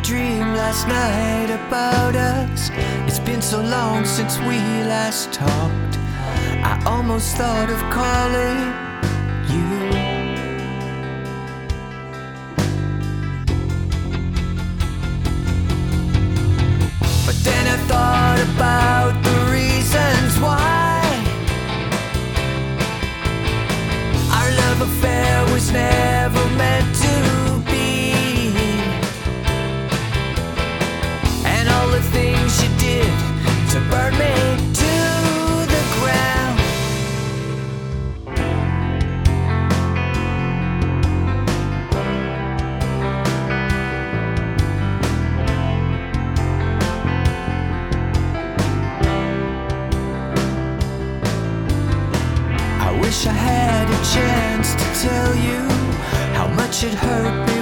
dream last night about us. It's been so long since we last talked. I almost thought of calling you. But then I thought about the reasons why our love affair was never meant to be, and all the things you did to burn me to the ground. I wish I had a chance to tell you how much it hurt me